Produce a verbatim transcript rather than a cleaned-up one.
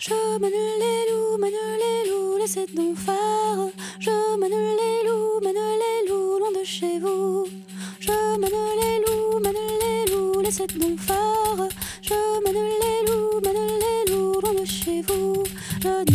Je mène les loups, mène les loups, laissez donc faire. Je mène les loups, mène les loups, loin de chez vous. Je mène les loups, mène les loups, laissez donc faire. Je mène les loups, mène les loups, loin de chez vous. Je